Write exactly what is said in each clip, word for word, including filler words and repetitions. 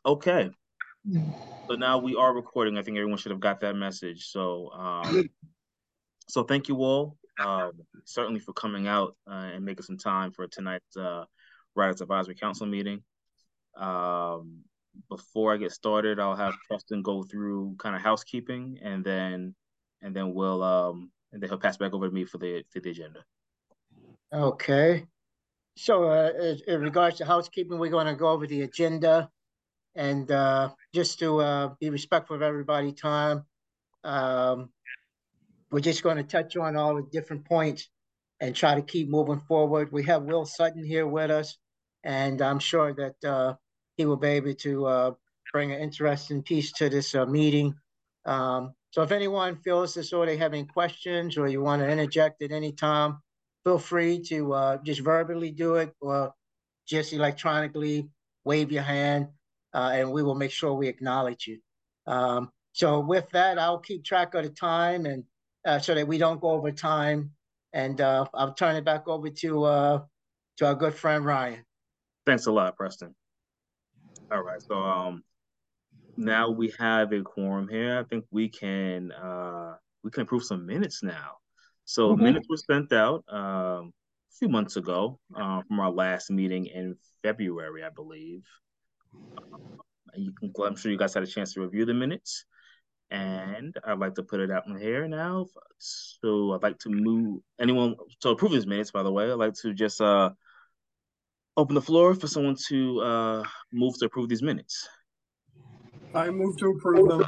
Okay, so now we are recording. I think everyone should have got that message. So, um, so thank you all, um, certainly for coming out uh, and making some time for tonight's uh, Writers Advisory Council meeting. Um, Before I get started, I'll have Preston go through kind of housekeeping, and then and then we'll um, and then he'll pass back over to me for the for the agenda. Okay. So uh, as- in regards to housekeeping, we're going to go over the agenda and uh, just to uh, be respectful of everybody's time, um, we're just going to touch on all the different points and try to keep moving forward. We have Will Sutton here with us, and I'm sure that uh, he will be able to uh, bring an interesting piece to this uh, meeting. Um, so if anyone feels as though they have any questions or you want to interject at any time, feel free to uh, just verbally do it or just electronically wave your hand, uh, and we will make sure we acknowledge you. Um, so with that, I'll keep track of the time and uh, so that we don't go over time. And uh, I'll turn it back over to uh, to our good friend Ryan. Thanks a lot, Preston. All right, so um, now we have a quorum here. I think we can uh, we can approve some minutes now. So Mhm. minutes were sent out um, a few months ago uh, from our last meeting in February, I believe. You can, I'm sure you guys had a chance to review the minutes, and I'd like to put it out in here now. So I'd like to move anyone to approve these minutes. By the way, I'd like to just uh, open the floor for someone to uh, move to approve these minutes. I move to approve them.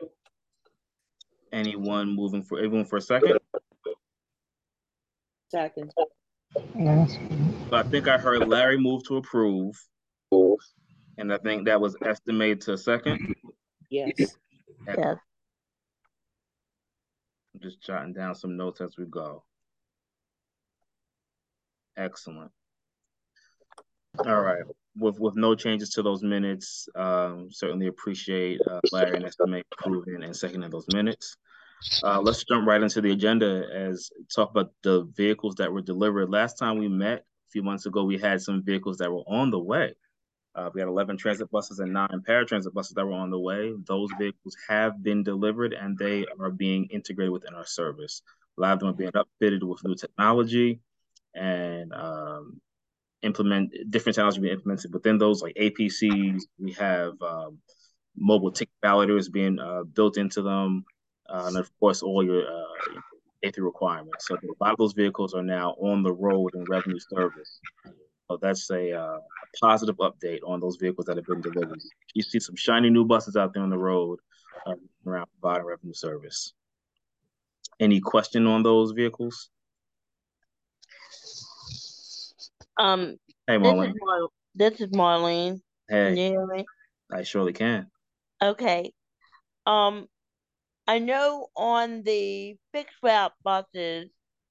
Anyone moving for everyone for a second? Second. Yes. So I think I heard Larry move to approve, and I think that was estimated to second. Yes. Yes. I'm just jotting down some notes as we go. Excellent. All right. With with no changes to those minutes, um, certainly appreciate uh, Larry and estimate approving and seconding those minutes. Uh, let's jump right into the agenda as talk about the vehicles that were delivered. Last time we met a few months ago, we had some vehicles that were on the way. Uh, we had eleven transit buses and nine paratransit buses that were on the way. Those vehicles have been delivered and they are being integrated within our service. A lot of them are being upfitted with new technology and um, implement different technology being implemented within those, like A P Cs. We have um, mobile ticket validators being uh, built into them, uh, and of course, all your uh, safety requirements. So a lot of those vehicles are now on the road in revenue service. So that's a, uh, a positive update on those vehicles that have been delivered. You see some shiny new buses out there on the road uh, around providing revenue service. Any question on those vehicles? Um, Hey, this is Marlene. Mar- this is Marlene. Can you Hey, hear me? I surely can. Okay. Um, I know on the fixed route buses,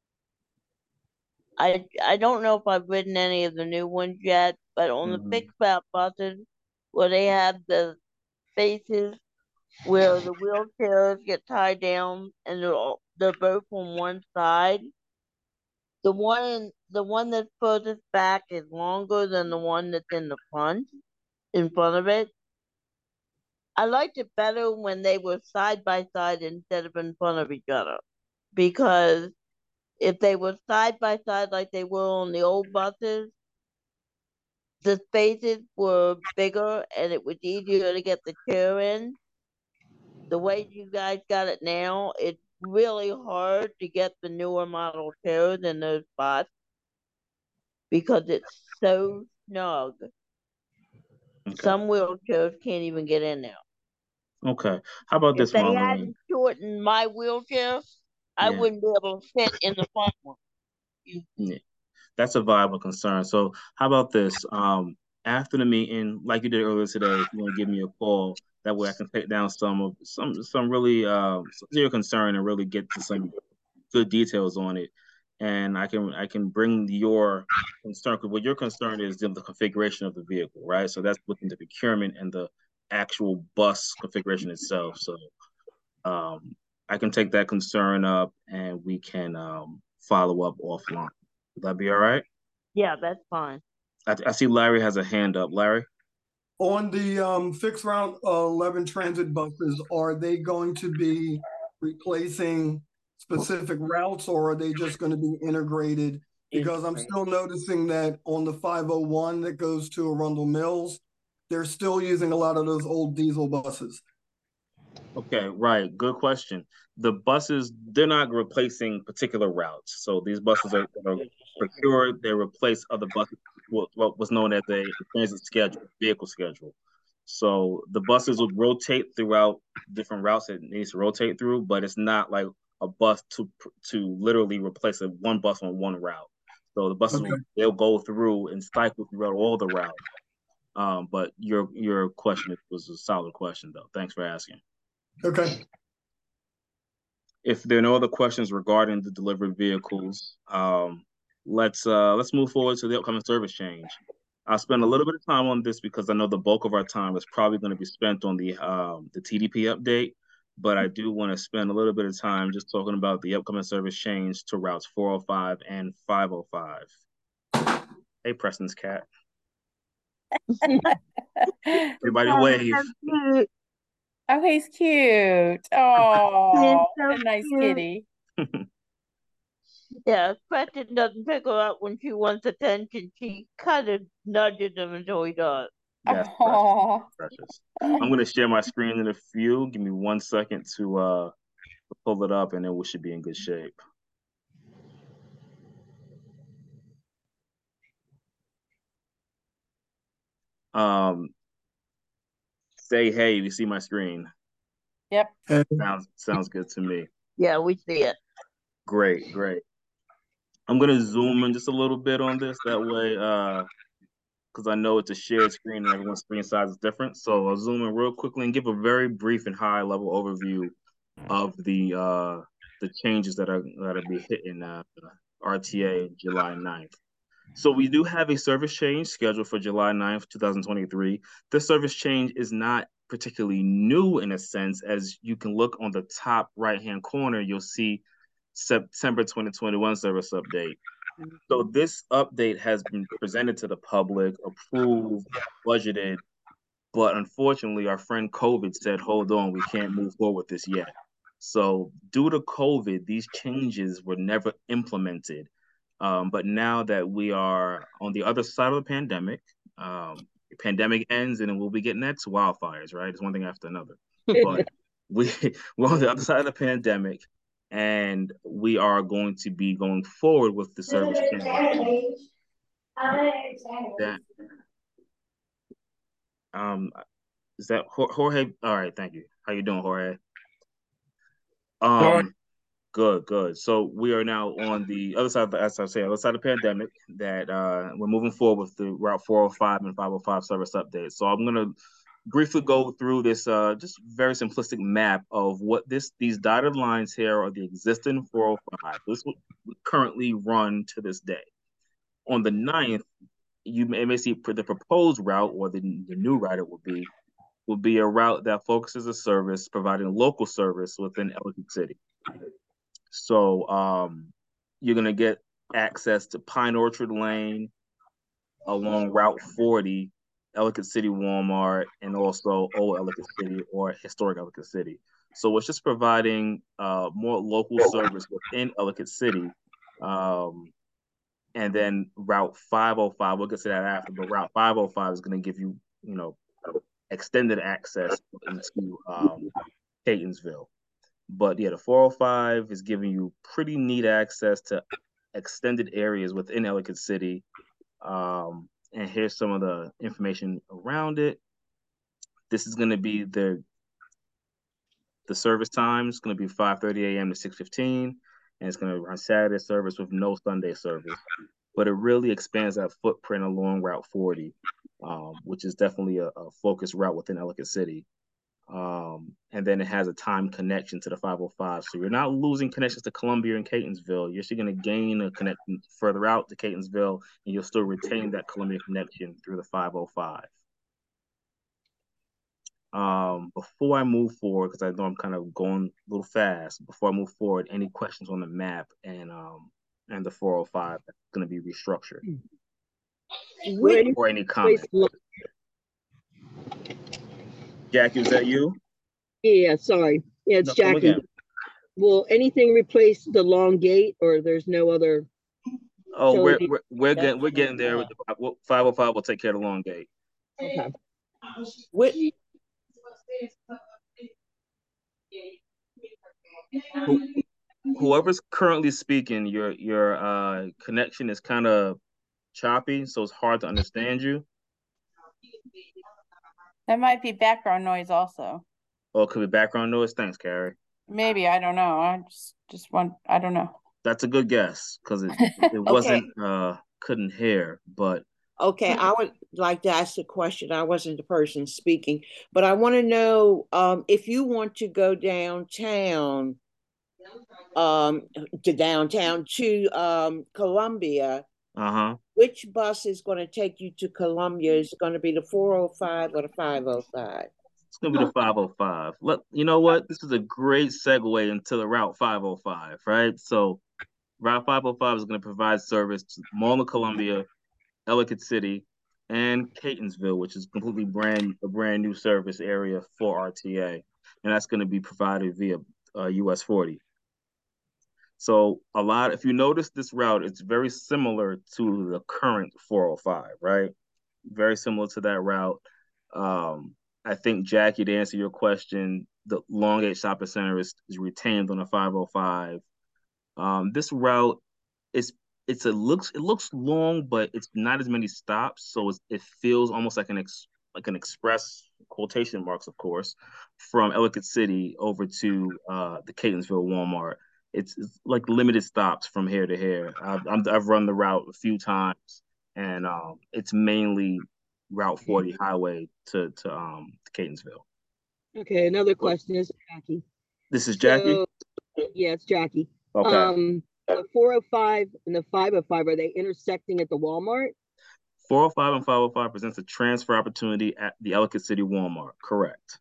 I I don't know if I've ridden any of the new ones yet, but on the Mhm. fixed route buses where they have the spaces where the wheelchairs get tied down and they're all, they're both on one side. The one in, the one that's furthest back is longer than the one that's in the front, in front of it. I liked it better when they were side by side instead of in front of each other. Because if they were side by side like they were on the old buses, the spaces were bigger and it was easier to get the chair in. The way you guys got it now, it's really hard to get the newer model chairs in those spots because it's so snug. Okay. Some wheelchairs can't even get in there. Okay. How about If this, they Marlene? hadn't shortened my wheelchair, I Yeah. wouldn't be able to fit in the front one. Yeah. That's a viable concern. So how about this? Um, after the meeting, like you did earlier today, if you want to give me a call, that way I can take down some of some some really uh some of your concern and really get to some good details on it. And I can I can bring your concern because what your concern is the, the configuration of the vehicle, right? So that's looking the procurement and the actual bus configuration itself. So um, I can take that concern up and we can um, follow up offline. Would that be all right? Yeah, that's fine. I, I see Larry has a hand up. Larry? On the um, fixed route uh, eleven transit buses, are they going to be replacing specific routes, or are they just going to be integrated? Because I'm still noticing that on the five oh one that goes to Arundel Mills, they're still using a lot of those old diesel buses. Okay, right. Good question. The buses, they're not replacing particular routes. So these buses are, are procured, they replace other buses, what, what was known as a transit schedule, vehicle schedule. So the buses would rotate throughout different routes it needs to rotate through, but it's not like a bus to to literally replace a one bus on one route. So the buses Okay. will they'll go through and cycle throughout all the routes. Um, but your your question was a solid question though. Thanks for asking. Okay. If there are no other questions regarding the delivered vehicles, um, let's uh, let's move forward to the upcoming service change. I'll spend a little bit of time on this because I know the bulk of our time is probably going to be spent on the um, the T D P update, but I do want to spend a little bit of time just talking about the upcoming service change to routes four oh five and five oh five. Hey, Preston's cat. Everybody wave. Oh, he's cute. Oh, what a nice kitty. Yeah, Preston doesn't pick her up when she wants attention. She kind of nudges him until he does. That's Oh. precious. precious. I'm going to share my screen in a few. Give me one second to uh to pull it up, and then we should be in good shape. Um, say hey, you see my screen? Yep. Sounds sounds good to me. Yeah, we see it. Great, great. I'm gonna zoom in just a little bit on this. That way, uh, because I know it's a shared screen and everyone's screen size is different. So I'll zoom in real quickly and give a very brief and high level overview of the uh the changes that are that are be hitting uh R T A July ninth. So we do have a service change scheduled for July ninth, two thousand twenty-three. This service change is not particularly new in a sense, as you can look on the top right-hand corner, you'll see September twenty twenty-one service update. So this update has been presented to the public, approved, budgeted, but unfortunately our friend COVID said, hold on, we can't move forward with this yet. So due to COVID, these changes were never implemented. Um, but now that we are on the other side of the pandemic, um, the pandemic ends and then we'll be getting next wildfires, right? It's one thing after another. But we, we're on the other side of the pandemic, and we are going to be going forward with the service change. That, um, is that Jorge? All right, thank you. How you doing, Jorge? Um, Good, good. So we are now on the other side of the, as I say, other side of the pandemic, that uh, we're moving forward with the Route four oh five and five oh five service update. So I'm going to briefly go through this uh, just very simplistic map of what this these dotted lines here are the existing four oh five. This will currently run to this day. On the ninth, you may, may see the proposed route, or the, the new route it will be, will be a route that focuses a service providing local service within Ellicott City. So um, you're going to get access to Pine Orchard Lane along Route forty, Ellicott City Walmart, and also Old Ellicott City or Historic Ellicott City. So it's just providing uh, more local service within Ellicott City. Um, and then Route five oh five, we'll get to that after, but Route five oh five is going to give you, you know, extended access into um, Catonsville. But yeah, the four oh five is giving you pretty neat access to extended areas within Ellicott City. Um, and here's some of the information around it. This is going to be the the service time. It's going to be five thirty a m to six fifteen, and it's going to run Saturday service with no Sunday service. But it really expands that footprint along Route forty, um, which is definitely a, a focused route within Ellicott City. Um, and then it has a time connection to the five oh five. So you're not losing connections to Columbia and Catonsville. You're actually going to gain a connection further out to Catonsville, and you'll still retain that Columbia connection through the five oh five. Um, before I move forward, because I know I'm kind of going a little fast, before I move forward, any questions on the map and um and the four oh five that's going to be restructured? Which or any comments? Jackie, is that you? Yeah, sorry. Yeah, it's No, come Jackie. again. Will anything replace the long gate, or there's no other? Oh, we're utility? we're we're getting we're getting there. With the five oh five will take care of the long gate. Okay. What? Who, whoever's currently speaking, your your uh connection is kind of choppy, so it's hard to understand you. That might be background noise also. Or it could be background noise. Thanks, Carrie. Maybe, I don't know. I just just want I don't know. That's a good guess because it it wasn't uh couldn't hear, but Okay, I would like to ask a question. I wasn't the person speaking, but I want to know um, if you want to go downtown, um, to downtown to um, Columbia, uh-huh. which bus is going to take you to Columbia? Is it going to be the four oh five or the five oh five? It's gonna be the five oh five. Let you know what? This is a great segue into the Route five oh five, right? So Route five oh five is going to provide service to Mall of Columbia, Ellicott City, and Catonsville, which is completely brand a brand new service area for R T A, and that's going to be provided via uh, U S forty. So a lot, if you notice this route, it's very similar to the current four oh five, right? Very similar to that route. Um, I think, Jackie, to answer your question, the Longgate Shopping Center is, is retained on the five oh five. Um, this route is it's a looks it looks long, but it's not as many stops, so it's, it feels almost like an ex, like an express, quotation marks, of course, from Ellicott City over to uh, the Catonsville Walmart. It's, it's like limited stops from here to here. I've I'm, I've run the route a few times, and um, it's mainly Route forty highway to to um to Catonsville. Okay, another question is Jackie. This is Jackie? So, yeah, it's Jackie. Okay. Um, the four oh five and the five oh five, are they intersecting at the Walmart? four oh five and five oh five presents a transfer opportunity at the Ellicott City Walmart. Correct.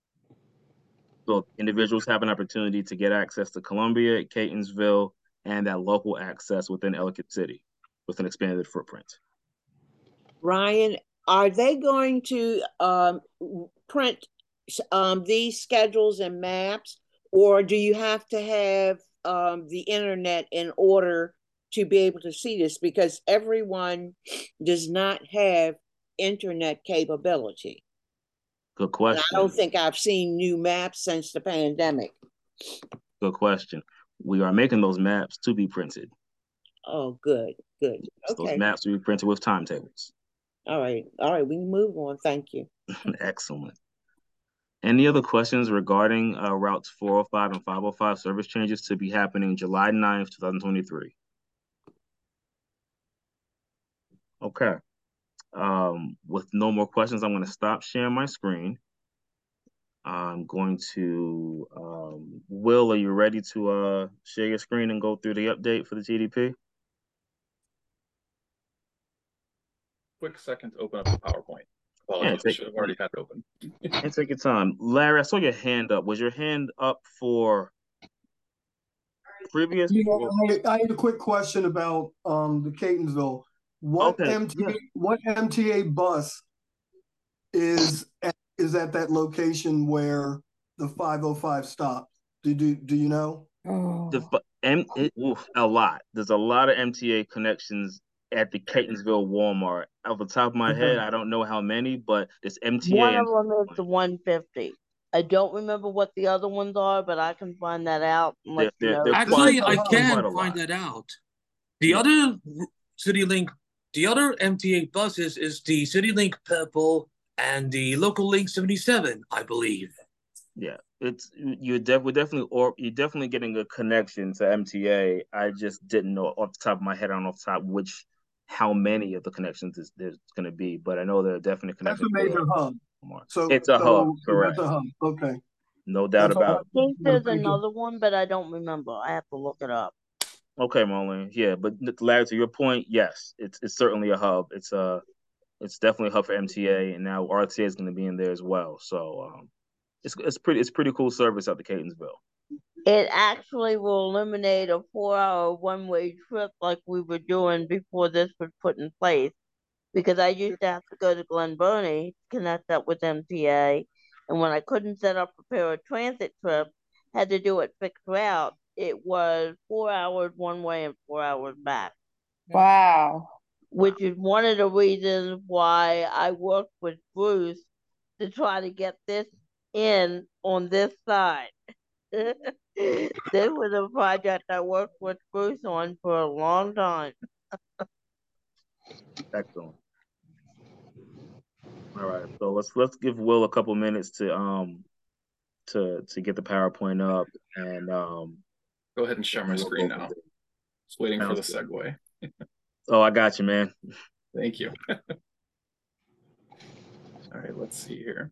So individuals have an opportunity to get access to Columbia, Catonsville, and that local access within Ellicott City with an expanded footprint. Ryan, are they going to um, print um, these schedules and maps, or do you have to have um, the internet in order to be able to see this? Because everyone does not have internet capability. Good question. And I don't think I've seen new maps since the pandemic. Good question. We are making those maps to be printed. Oh, good, good. Okay. Those maps will be printed with timetables. All right, all right, we can move on. Thank you. Excellent. Any other questions regarding uh, routes four oh five and five oh five service changes to be happening July ninth, twenty twenty-three? Okay. Um, with no more questions, I'm going to stop sharing my screen. I'm going to, um, Will, are you ready to uh, share your screen and go through the update for the T D P? Quick second to open up the PowerPoint. Apologies, Yeah, I should have already had it open. And take your time. Larry, I saw your hand up. Was your hand up for previous? Yeah, I, I had a quick question about um, the Catonsville. What Okay, M T A yeah. what M T A bus is at, is at that location where the five oh five stops? Do do do you know? The M it, oof, a lot. There's a lot of M T A connections at the Catonsville Walmart. Off the top of my head, I don't know how many, but it's M T A. One and of them is the one fifty. I don't remember what the other ones are, but I can find that out and let They're- you they're- know. they're Actually, quite- I quite a can lot. find that out. The Yeah. other CityLink, the other M T A buses is the CityLink Purple and the Local Link seventy-seven, I believe. Yeah, it's you're def- we're definitely or you're definitely getting a connection to M T A. I just didn't know off the top of my head, I don't know off the top which how many of the connections is, there's going to be, but I know there are definitely That's connections. a major hub. So it's a so hub, correct? That's a hub. Okay. No doubt That's all about I it. think there's Thank you. another one, but I don't remember. I have to look it up. Okay, Marlene. Yeah, but Larry, to your point, yes, it's it's certainly a hub. It's a it's definitely a hub for M T A, and now R T A is going to be in there as well. So um, it's it's pretty it's pretty cool service out to Catonsville. It actually will eliminate a four-hour one-way trip like we were doing before this was put in place. Because I used to have to go to Glen Burnie, connect up with M T A, And when I couldn't set up a pair of transit trip, had to do it fixed route, it was four hours one way and four hours back. Wow. Which is one of the reasons why I worked with Bruce to try to get this in on this side. This was a project I worked with Bruce on for a long time. Excellent. All right, so let's let's give Will a couple minutes to um to to get the PowerPoint up and um. Go ahead and share my screen now. Just waiting for the segue. Oh, I got you, man. Thank you. All right, let's see here.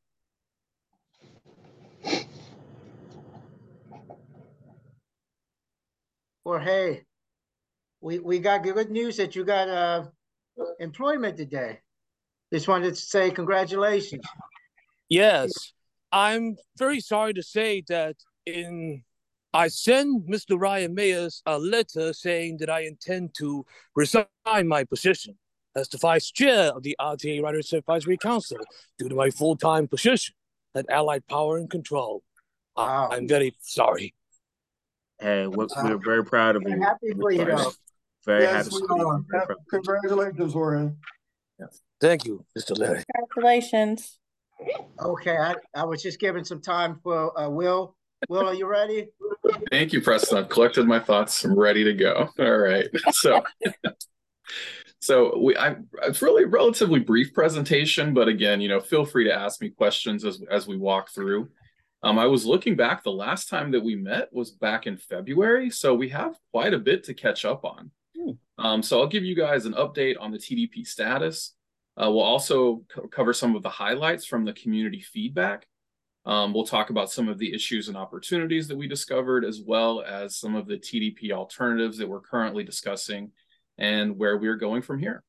Jorge, we, we got good news that you got uh, employment today. Just wanted to say congratulations. Yes, I'm very sorry to say that in I sent Mister Ryan Mayers a letter saying that I intend to resign my position as the vice chair of the R T A Writers Advisory Council due to my full-time position at Allied Power and Control. Wow. I'm very sorry. Hey, we're, we're very proud of you. I'm happy for you, though. Very Yes, happy we for you. are. Very proud. Congratulations, Jorge. Yes. Thank you, Mister Larry. Congratulations. Okay, I, I was just giving some time for uh, Will. Will, are you ready? Thank you, Preston. I've collected my thoughts. I'm ready to go. All right. So, so we, I, it's really a relatively brief presentation, but again, you know, feel free to ask me questions as, as we walk through. Um, I was looking back, the last time that we met was back in February, so we have quite a bit to catch up on. Hmm. Um, so I'll give you guys an update on the T D P status. Uh, we'll also co cover some of the highlights from the community feedback. Um, we'll talk about some of the issues and opportunities that we discovered, as well as some of the T D P alternatives that we're currently discussing and where we're going from here.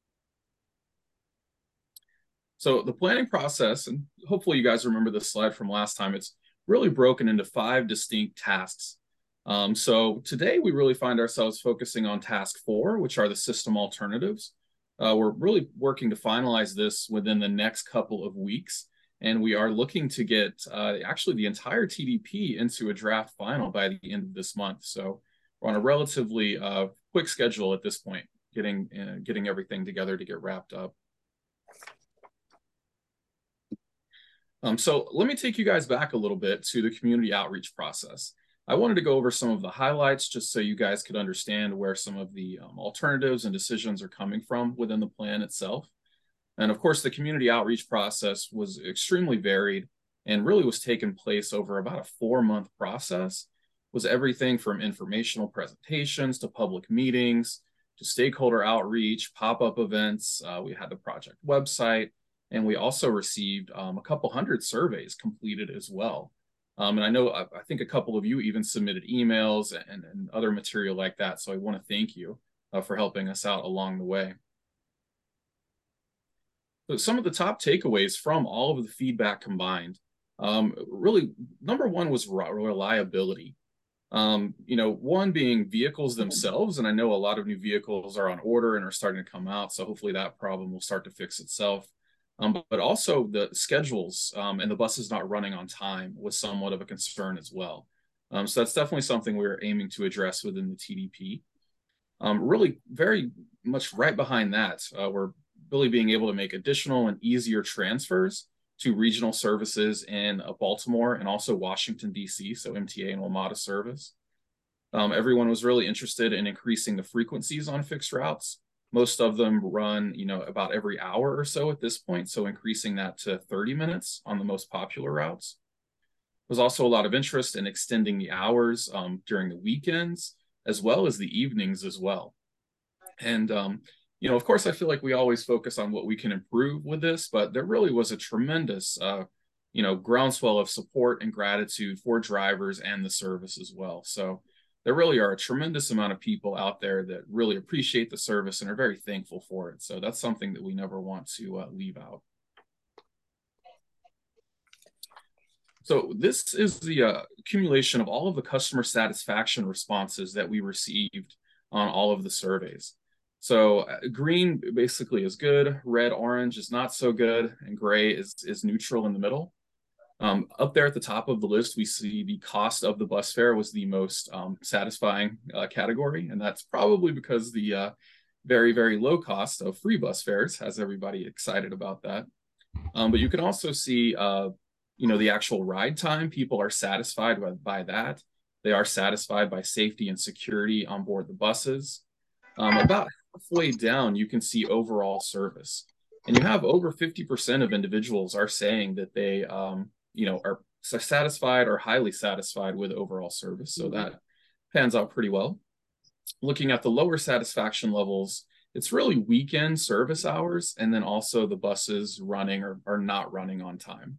So the planning process, and hopefully you guys remember this slide from last time, it's really broken into five distinct tasks. Um, so today we really find ourselves focusing on task four, which are the system alternatives. Uh, we're really working to finalize this within the next couple of weeks. And we are looking to get uh, actually the entire T D P into a draft final by the end of this month. So we're on a relatively uh, quick schedule at this point, getting, uh, getting everything together to get wrapped up. Um, so let me take you guys back a little bit to the community outreach process. I wanted to go over some of the highlights just so you guys could understand where some of the um, alternatives and decisions are coming from within the plan itself. And of course, the community outreach process was extremely varied and really was taking place over about a four month process. It was everything from informational presentations to public meetings, to stakeholder outreach, pop-up events. Uh, we had the project website, and we also received um, a couple hundred surveys completed as well. Um, and I know, I, I think a couple of you even submitted emails and, and other material like that. So I want to thank you uh, for helping us out along the way. So some of the top takeaways from all of the feedback combined, um, really, number one was reliability. Um, you know, one being vehicles themselves, and I know a lot of new vehicles are on order and are starting to come out, so hopefully that problem will start to fix itself. Um, but, but also the schedules um, and the buses not running on time was somewhat of a concern as well. Um, so that's definitely something we're aiming to address within the T D P. Um, really very much right behind that, uh, we're really being able to make additional and easier transfers to regional services in uh, Baltimore and also Washington, D C, so M T A and WMATA service. Um, everyone was really interested in increasing the frequencies on fixed routes. Most of them run, you know, about every hour or so at this point, so increasing that to thirty minutes on the most popular routes. There's also a lot of interest in extending the hours um, during the weekends, as well as the evenings as well. And, um, you know, of course, I feel like we always focus on what we can improve with this, but there really was a tremendous, uh, you know, groundswell of support and gratitude for drivers and the service as well. So there really are a tremendous amount of people out there that really appreciate the service and are very thankful for it. So that's something that we never want to uh, leave out. So this is the uh, accumulation of all of the customer satisfaction responses that we received on all of the surveys. So uh, green basically is good, red, orange is not so good, and gray is, is neutral in the middle. Um, up there at the top of the list, we see the cost of the bus fare was the most um, satisfying uh, category. And that's probably because the uh, very, very low cost of free bus fares has everybody excited about that. Um, but you can also see, uh, you know, the actual ride time. People are satisfied by, by that. They are satisfied by safety and security on board the buses. Um, about halfway down, you can see overall service. And you have over fifty percent of individuals are saying that they, um, you know, are satisfied or highly satisfied with overall service. So that pans out pretty well. Looking at the lower satisfaction levels, it's really weekend service hours, and then also the buses running or, or not running on time.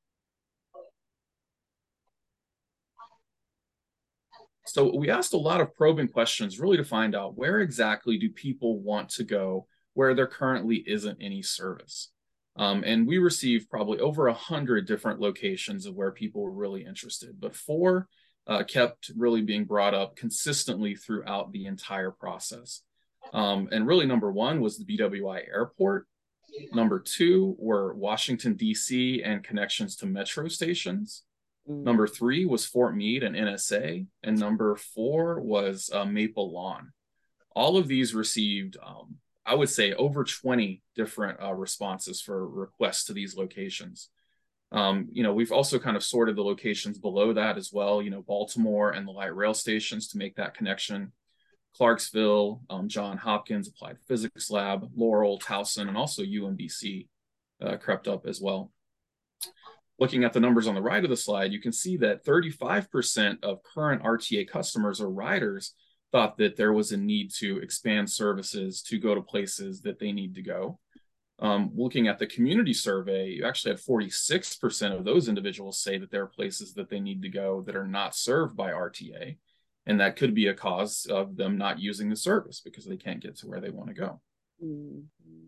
So we asked a lot of probing questions really to find out where exactly do people want to go where there currently isn't any service. Um, and we received probably over a hundred different locations of where people were really interested, but four uh, kept really being brought up consistently throughout the entire process. Um, and really number one was the B W I airport. Number two were Washington, D C and connections to metro stations. Mm. Number three was Fort Meade and N S A. And number four was uh, Maple Lawn. All of these received, um, I would say, over twenty different uh, responses for requests to these locations. Um, you know, we've also kind of sorted the locations below that as well, you know, Baltimore and the light rail stations to make that connection. Clarksville, um, John Hopkins Applied Physics Lab, Laurel, Towson, and also U M B C uh, crept up as well. Looking at the numbers on the right of the slide, you can see that thirty-five percent of current R T A customers or riders thought that there was a need to expand services to go to places that they need to go. Um, looking at the community survey, you actually had forty-six percent of those individuals say that there are places that they need to go that are not served by R T A. And that could be a cause of them not using the service because they can't get to where they want to go. Mm-hmm.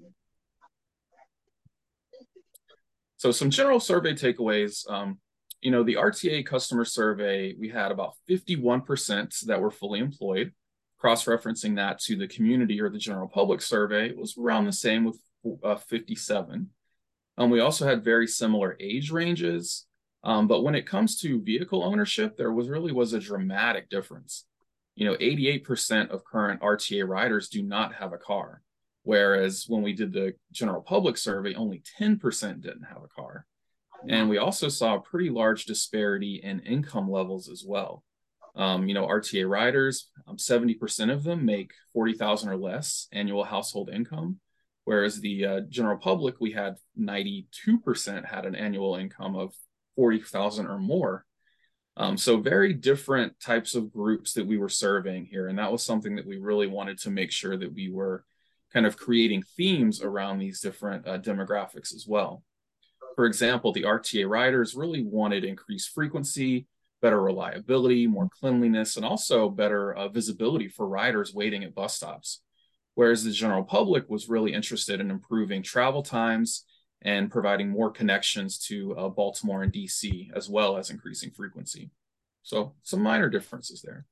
So some general survey takeaways. Um, you know, the R T A customer survey, we had about fifty-one percent that were fully employed. Cross-referencing that to the community or the general public survey, it was around the same with uh, fifty-seven. Um, we also had very similar age ranges. Um, but when it comes to vehicle ownership, there was really was a dramatic difference. You know, eighty-eight percent of current R T A riders do not have a car, whereas when we did the general public survey, only ten percent didn't have a car. And we also saw a pretty large disparity in income levels as well. Um, you know, R T A riders, um, seventy percent of them make forty thousand dollars or less annual household income, whereas the uh, general public, we had ninety-two percent had an annual income of forty thousand or more. Um, so very different types of groups that we were surveying here. And that was something that we really wanted to make sure that we were kind of creating themes around these different uh, demographics as well. For example, the R T A riders really wanted increased frequency, better reliability, more cleanliness, and also better uh, visibility for riders waiting at bus stops. Whereas the general public was really interested in improving travel times and providing more connections to uh, Baltimore and D C, as well as increasing frequency. So some minor differences there.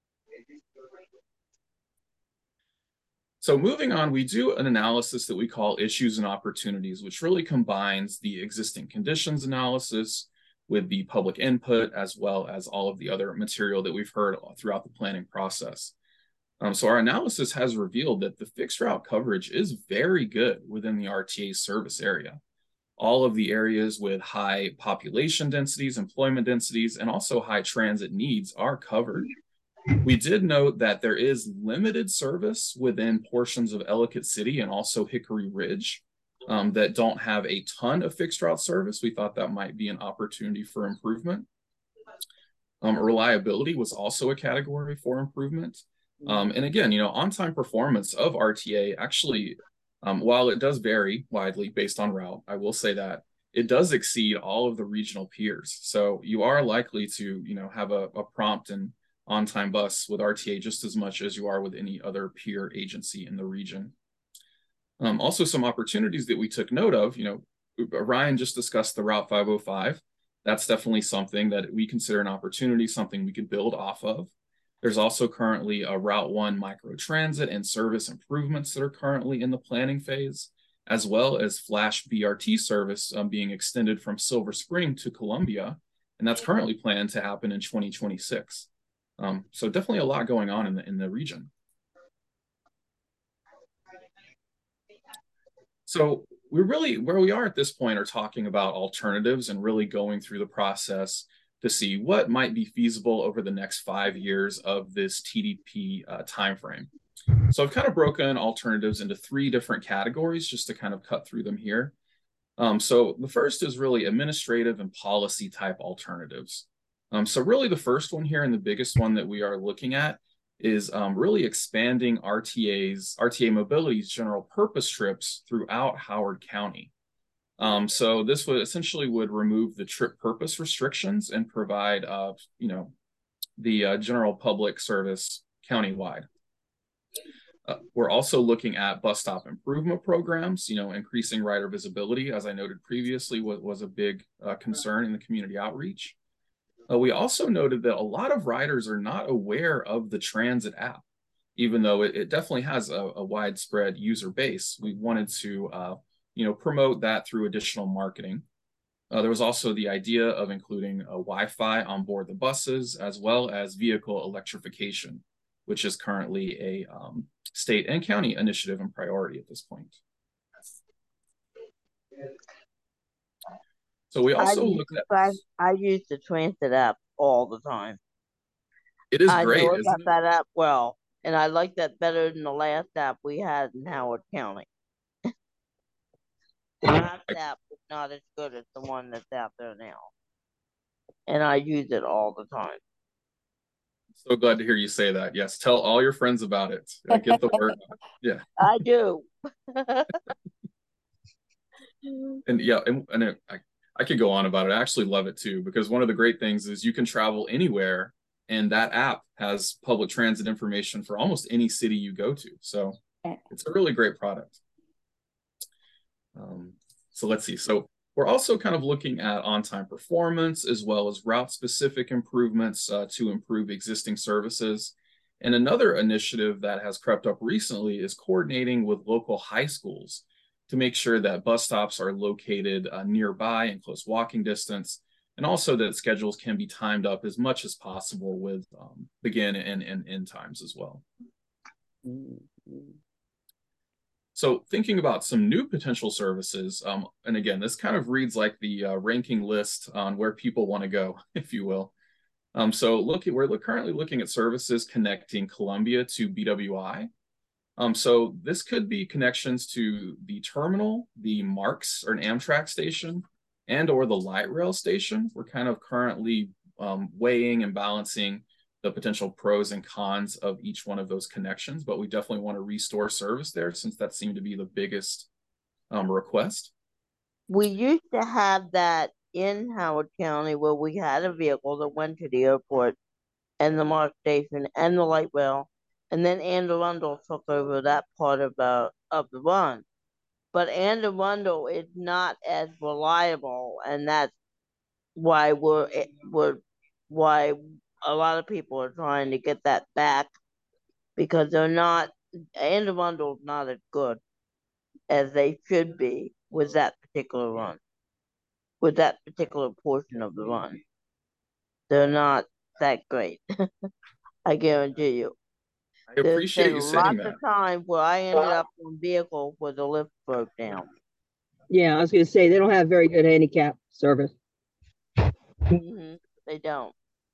So moving on, we do an analysis that we call issues and opportunities, which really combines the existing conditions analysis with the public input, as well as all of the other material that we've heard throughout the planning process. Um, so our analysis has revealed that the fixed route coverage is very good within the R T A service area. All of the areas with high population densities, employment densities, and also high transit needs are covered. We did note that there is limited service within portions of Ellicott City and also Hickory Ridge um, that don't have a ton of fixed route service. We thought that might be an opportunity for improvement. Um, reliability was also a category for improvement. Um, and again, you know, on-time performance of R T A actually, um, while it does vary widely based on route, I will say that it does exceed all of the regional peers. So you are likely to, you know, have a, a prompt and on-time bus with R T A just as much as you are with any other peer agency in the region. Um, also, some opportunities that we took note of, you know, Ryan just discussed the Route five oh five. That's definitely something that we consider an opportunity, something we could build off of. There's also currently a Route one microtransit and service improvements that are currently in the planning phase, as well as Flash B R T service um, being extended from Silver Spring to Columbia, and that's currently planned to happen in twenty twenty-six. Um, so definitely a lot going on in the, in the region. So we really, where we are at this point, are talking about alternatives and really going through the process to see what might be feasible over the next five years of this T D P uh, timeframe. So I've kind of broken alternatives into three different categories just to kind of cut through them here. Um, so the first is really administrative and policy type alternatives. Um, so really the first one here and the biggest one that we are looking at is um, really expanding R T A's, R T A Mobility's general purpose trips throughout Howard County. Um, so this would essentially would remove the trip purpose restrictions and provide, uh, you know, the uh, general public service countywide. Uh, we're also looking at bus stop improvement programs, you know, increasing rider visibility, as I noted previously, was, was a big uh, concern in the community outreach. Uh, we also noted that a lot of riders are not aware of the transit app, even though it, it definitely has a, a widespread user base. We wanted to, uh, you know, promote that through additional marketing. Uh, there was also the idea of including a Wi-Fi on board the buses, as well as vehicle electrification, which is currently a um, state and county initiative and priority at this point. So we also looked at I, I use the transit app all the time. It is I great, know isn't about it? that app well, and I like that better than the last app we had in Howard County. The last app was not as good as the one that's out there now, and I use it all the time. So glad to hear you say that. Yes, tell all your friends about it. Uh, get the word out. Yeah. I do. And yeah, and, and it, I, I could go on about it. I actually love it too, because one of the great things is you can travel anywhere, and that app has public transit information for almost any city you go to. So it's a really great product. Um, so let's see. So we're also kind of looking at on-time performance as well as route-specific improvements uh, to improve existing services. And another initiative that has crept up recently is coordinating with local high schools to make sure that bus stops are located uh, nearby in close walking distance, and also that schedules can be timed up as much as possible with um, begin and, and end times as well. So thinking about some new potential services, um, and again, this kind of reads like the uh, ranking list on where people want to go, if you will. Um, so looking, we're look, currently looking at services connecting Columbia to B W I. Um, so this could be connections to the terminal, the Marks or an Amtrak station, and or the light rail station. We're kind of currently um, weighing and balancing the potential pros and cons of each one of those connections, but we definitely want to restore service there since that seemed to be the biggest um, request. We used to have that in Howard County where we had a vehicle that went to the airport and the Mark station and the light rail. And then Anne Arundel took over that part of the of the run. But Anne Arundel is not as reliable, and that's why we're we're why a lot of people are trying to get that back, because they're not Anne Arundel's not as good as they should be with that particular run, with that particular portion of the run. They're not that great. I guarantee you. I appreciate you saying that. Lots of times where I ended up on vehicle where the lift broke down. Yeah, I was going to say they don't have very good handicap service. Mm-hmm. They don't.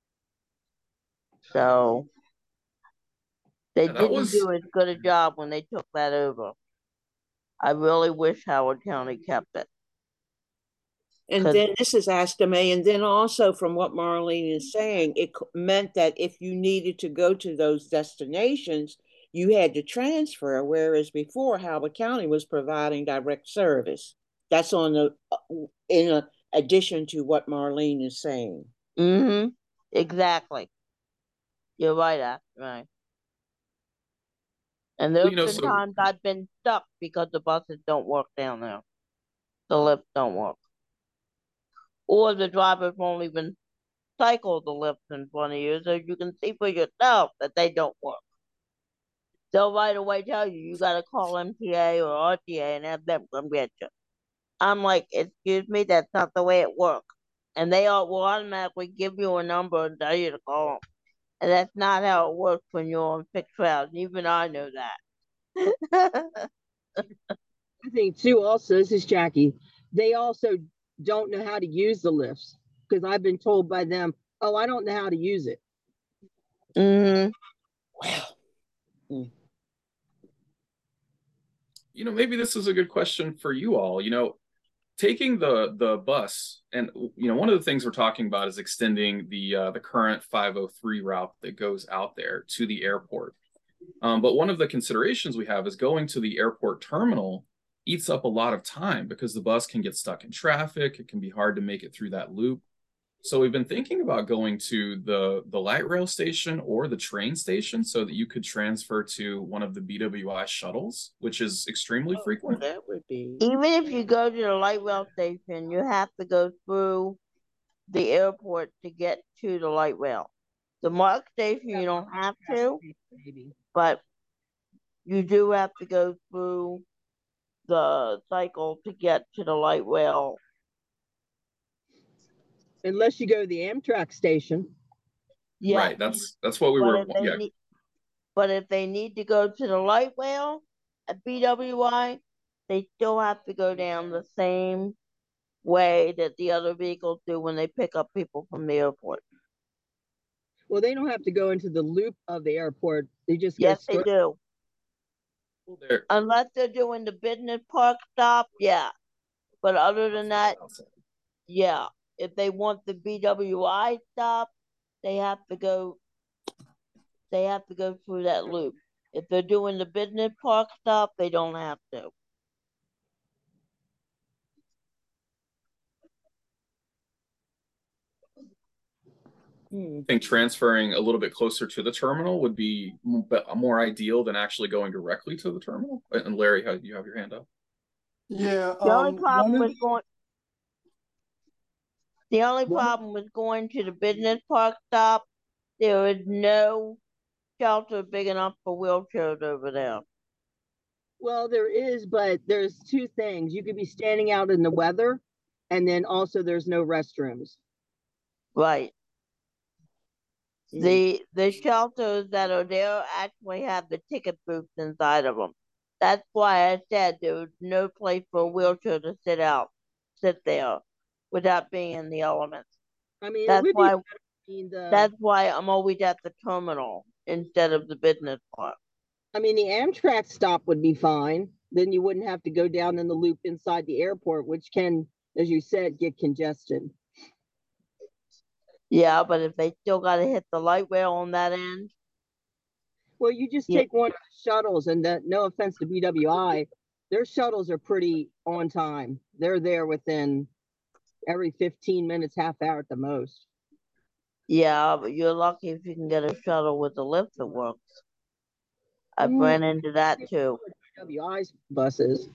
So they Yeah, that didn't was- do as good a job when they took that over. I really wish Howard County kept it. And 'Cause- then this is Astame, and then also from what Marlene is saying, it c- meant that if you needed to go to those destinations, you had to transfer, whereas before Howard County was providing direct service. That's on the uh, in a, addition to what Marlene is saying. Mm-hmm. Exactly. You're right, Ash, right. And there's you know, been so- times I've been stuck because the buses don't work down there. The lifts don't work. Or the drivers won't even cycle the lifts in front of you, so you can see for yourself that they don't work. they'll right away tell you, you got to call M T A or R T A and have them come get you. I'm like, excuse me, that's not the way it works. And they all will automatically give you a number and tell you to call them. And that's not how it works when you're on fixed routes. Even I know that. I think too, also, this is Jackie, they also don't know how to use the lifts because I've been told by them, oh, I don't know how to use it. Mm-hmm. Wow. Mm. You know, maybe this is a good question for you all. You know, taking the the bus, and you know, one of the things we're talking about is extending the uh, the current five oh three route that goes out there to the airport. Um, but one of the considerations we have is going to the airport terminal eats up a lot of time because the bus can get stuck in traffic. It can be hard to make it through that loop. So we've been thinking about going to the, the light rail station or the train station so that you could transfer to one of the B W I shuttles, which is extremely Oh, frequent. that would be. Even if you go to the light rail station, you have to go through the airport to get to the light rail. The MARC station, you don't have to, but you do have to go through the cycle to get to the light rail. Unless you go to the Amtrak station. Yeah. Right. That's that's what we but were. If they yeah. need, but if they need to go to the light rail at B W I, they still have to go down the same way that the other vehicles do when they pick up people from the airport. Well, they don't have to go into the loop of the airport. They just go Yes, they straight. do. There. Unless they're doing the business park stop, yeah. But other than that, yeah. If they want the B W I stop, they have to go. They have to go through that loop. If they're doing the business park stop, they don't have to. I think transferring a little bit closer to the terminal would be more ideal than actually going directly to the terminal. And Larry, how you have your hand up? Yeah. The um, only problem one with going. The only One- problem with going to the business park stop, there is no shelter big enough for wheelchairs over there. Well, there is, but there's two things. You could be standing out in the weather, and then also there's no restrooms. Right. The the shelters that are there actually have the ticket booths inside of them. That's why I said there's no place for a wheelchair to sit out, sit there, without being in the elements. I mean, that's it would why. be I mean, the, that's why I'm always at the terminal instead of the business park. I mean, the Amtrak stop would be fine. Then you wouldn't have to go down in the loop inside the airport, which can, as you said, get congested. Yeah, but if they still got to hit the light rail on that end. Well, you just yeah. take one of the shuttles, and the, no offense to B W I, their shuttles are pretty on time. They're there within every fifteen minutes, half hour at the most. Yeah, but you're lucky if you can get a shuttle with a lift that works. I've Mm, ran into that too. B W I's buses.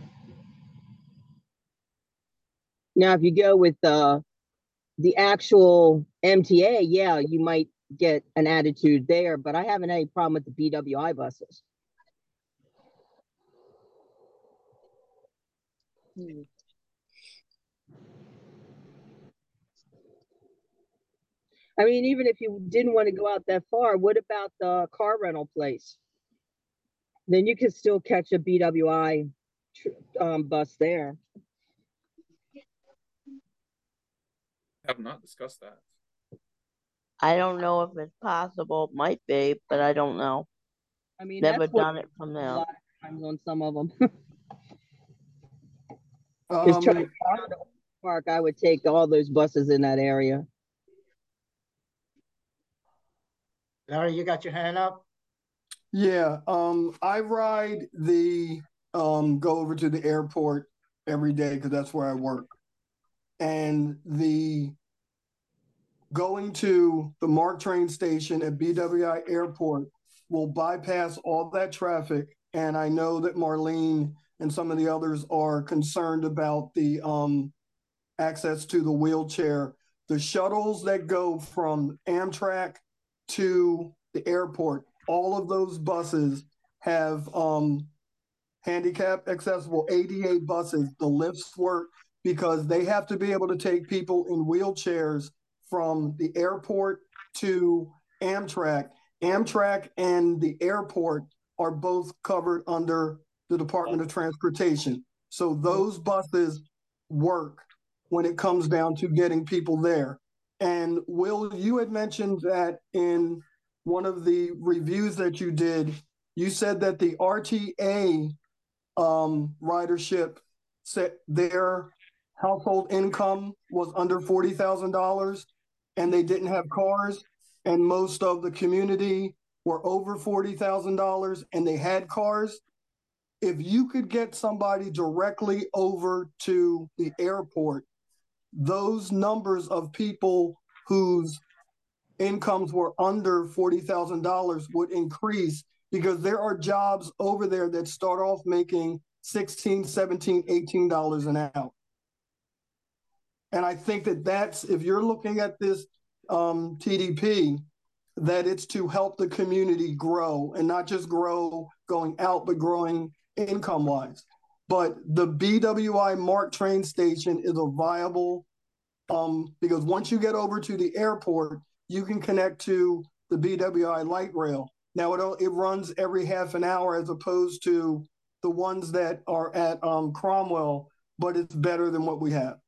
Now, if you go with uh, the actual M T A, yeah, you might get an attitude there, but I haven't had any problem with the B W I buses. Hmm. I mean, even if you didn't want to go out that far, what about the car rental place? Then you could still catch a B W I um, bus there. Have not discussed that. I don't know if it's possible. It might be, but I don't know. I mean, never that's what done it from there. A lot of times on some of them. um, Because trying to get out of park, I would take all those buses in that area. Larry, you got your hand up? Yeah, um, I ride the um, go over to the airport every day because that's where I work. And the going to the MARC train station at B W I Airport will bypass all that traffic. And I know that Marlene and some of the others are concerned about the um, access to the wheelchair. The shuttles that go from Amtrak to the airport, all of those buses have um, handicap accessible A D A buses. The lifts work because they have to be able to take people in wheelchairs from the airport to Amtrak. Amtrak and the airport are both covered under the Department of Transportation. So those buses work when it comes down to getting people there. And Will, you had mentioned that in one of the reviews that you did, you said that the R T A um, ridership set their household income was under forty thousand dollars and they didn't have cars, and most of the community were over forty thousand dollars and they had cars. If you could get somebody directly over to the airport, those numbers of people whose incomes were under forty thousand dollars would increase, because there are jobs over there that start off making sixteen, seventeen, eighteen dollars an hour. And I think that that's, if you're looking at this um, T D P, that it's to help the community grow, and not just grow going out, but growing income wise. But the B W I MARC train station is a viable, um, because once you get over to the airport, you can connect to the B W I light rail. Now it, it runs every half an hour as opposed to the ones that are at um, Cromwell, but it's better than what we have.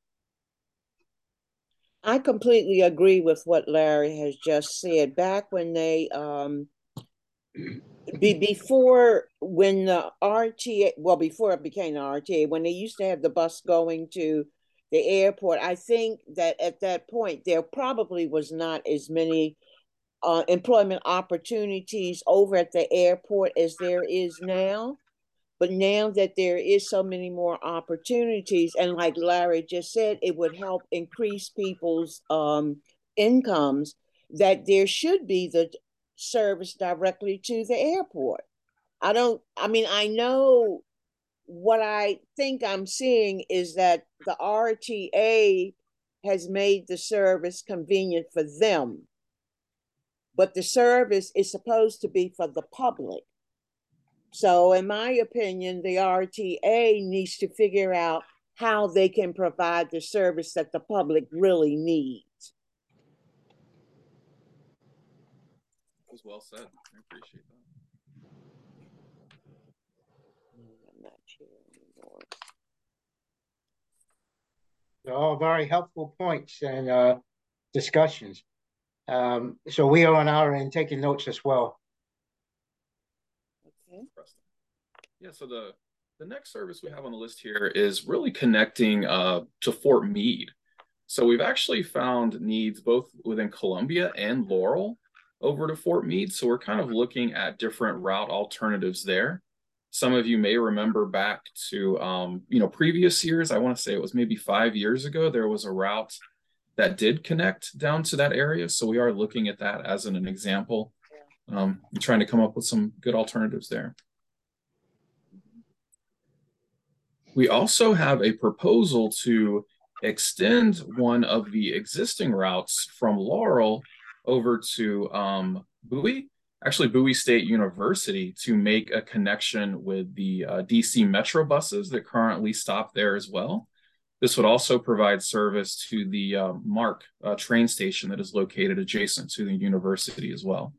I completely agree with what Larry has just said. Back when they, um, be, before when the R T A, well, before it became the R T A, when they used to have the bus going to the airport, I think that at that point, there probably was not as many uh, employment opportunities over at the airport as there is now. But now that there is so many more opportunities, and like Larry just said, it would help increase people's um, incomes, that there should be the service directly to the airport. I don't, I mean, I know what I think I'm seeing is that the R T A has made the service convenient for them, but the service is supposed to be for the public. So in my opinion, the R T A needs to figure out how they can provide the service that the public really needs. That was well said. I appreciate that. I'm not sure anymore. They're all very helpful points and uh, discussions. Um, so we are on our end taking notes as well. Okay. Yeah, so the the next service we have on the list here is really connecting uh, to Fort Meade. So we've actually found needs both within Columbia and Laurel over to Fort Meade. So we're kind of looking at different route alternatives there. Some of you may remember back to um, you know, previous years. I want to say it was maybe five years ago, there was a route that did connect down to that area. So we are looking at that as an, an example. Um, and trying to come up with some good alternatives there. We also have a proposal to extend one of the existing routes from Laurel over to um, Bowie, actually Bowie State University, to make a connection with the uh, D C Metro buses that currently stop there as well. This would also provide service to the uh, MARC uh, train station that is located adjacent to the university as well.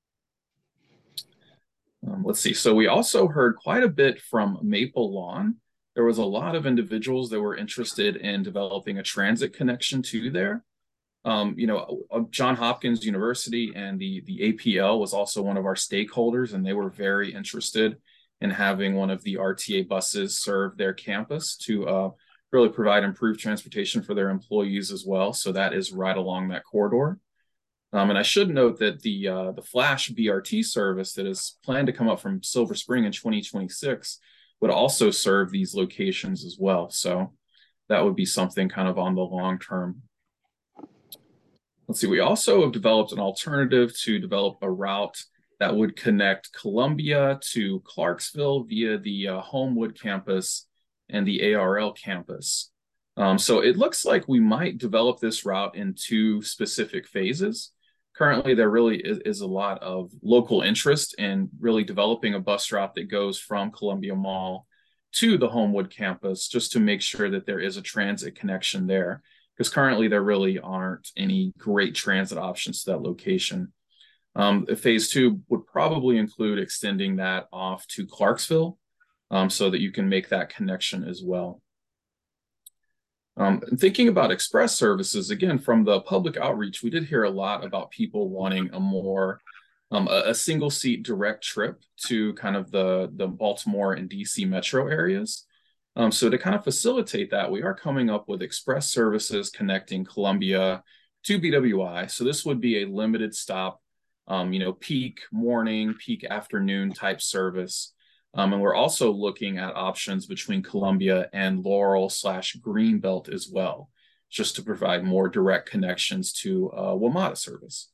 Um, let's see. So we also heard quite a bit from Maple Lawn. There was a lot of individuals that were interested in developing a transit connection to there. Um, you know, Johns Hopkins University and the, the A P L was also one of our stakeholders, and they were very interested in having one of the R T A buses serve their campus to uh, really provide improved transportation for their employees as well. So that is right along that corridor. Um, and I should note that the uh, the Flash B R T service that is planned to come up from Silver Spring in twenty twenty-six would also serve these locations as well. So that would be something kind of on the long term. Let's see, we also have developed an alternative to develop a route that would connect Columbia to Clarksville via the uh, Homewood campus and the A R L campus. Um, so it looks like we might develop this route in two specific phases. currently there really is, is a lot of local interest in really developing a bus route that goes from Columbia Mall to the Homewood campus, just to make sure that there is a transit connection there, because currently there really aren't any great transit options to that location. Um, phase two would probably include extending that off to Clarksville, um, so that you can make that connection as well. Um, and thinking about express services, again, from the public outreach, we did hear a lot about people wanting a more, um, a, a single seat direct trip to kind of the, the Baltimore and D C metro areas. Um, so to kind of facilitate that, we are coming up with express services connecting Columbia to B W I. So this would be a limited stop, um, you know, peak morning, peak afternoon type service. Um, and we're also looking at options between Columbia and Laurel slash Greenbelt as well, just to provide more direct connections to uh, WMATA service.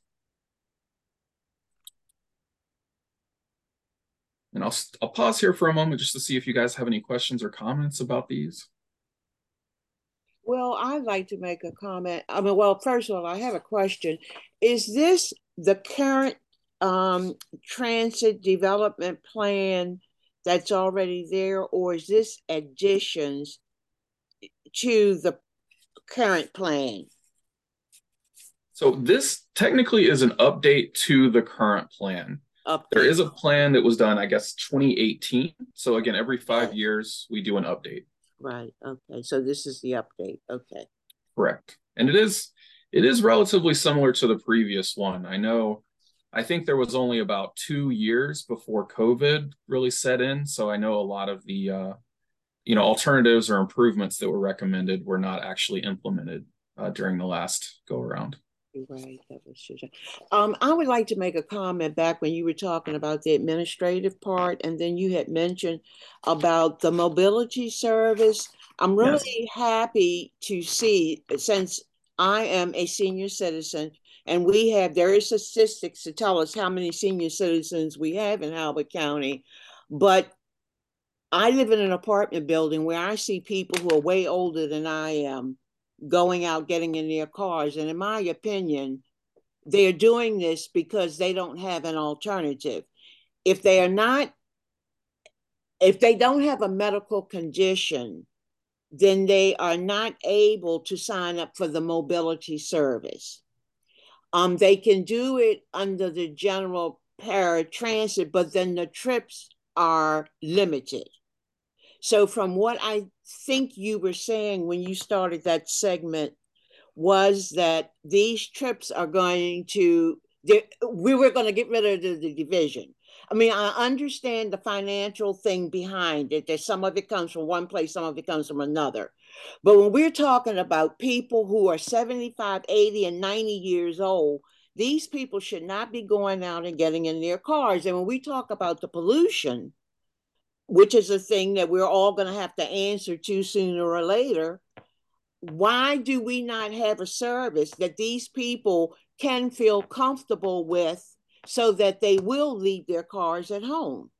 And I'll, I'll pause here for a moment just to see if you guys have any questions or comments about these. Well, I'd like to make a comment. I mean, well, first of all, I have a question. Is this the current um, transit development plan that's already there, or is this additions to the current plan? So this technically is an update to the current plan. Update. There is a plan that was done, I guess, twenty eighteen. So again, every five years, we do an update. Right. Okay. So this is the update. Okay. Correct. And it is, it is relatively similar to the previous one. I know, I think there was only about two years before COVID really set in. So I know a lot of the, uh, you know, alternatives or improvements that were recommended were not actually implemented uh, during the last go around. Right. That was true. Um, I would like to make a comment back when you were talking about the administrative part, and then you had mentioned about the mobility service. I'm really yes. happy to see, since I am a senior citizen, and we have, there is statistics to tell us how many senior citizens we have in Howard County, but I live in an apartment building where I see people who are way older than I am going out, getting in their cars. And in my opinion, they're doing this because they don't have an alternative. If they are not, if they don't have a medical condition, then they are not able to sign up for the mobility service. Um, they can do it under the general paratransit, but then the trips are limited. So from what I think you were saying when you started that segment was that these trips are going to, we were going to get rid of the, the division. I mean, I understand the financial thing behind it, that some of it comes from one place, some of it comes from another. But when we're talking about people who are seventy-five, eighty, and ninety years old, these people should not be going out and getting in their cars. And when we talk about the pollution, which is a thing that we're all going to have to answer to sooner or later, why do we not have a service that these people can feel comfortable with so that they will leave their cars at home?